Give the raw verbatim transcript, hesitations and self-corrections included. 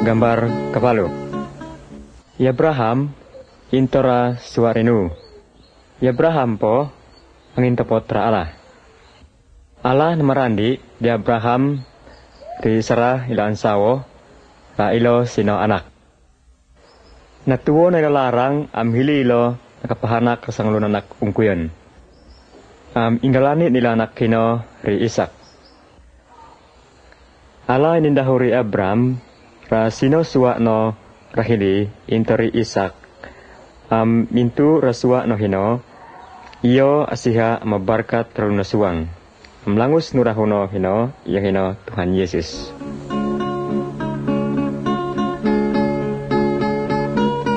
Gambar kapalo. Abraham intora suarinu. Abraham po ang intopotra Allah. Allah namarandi di Abraham di Sarah ilo ansawo la ilo sino anak. Natuwo na ilalarang am hili ilo nakapahanak kasang lunanak ungkuyon. Am inggalani nila anak kino ri Isak. Allah inindahuri Abraham ra sino suwa no rahili intori Isak. Am mintu rasua no hino iyo asiha mabarkat teruna suwang. Amlangus nurahuno hino iya hino Tuhan Yesus.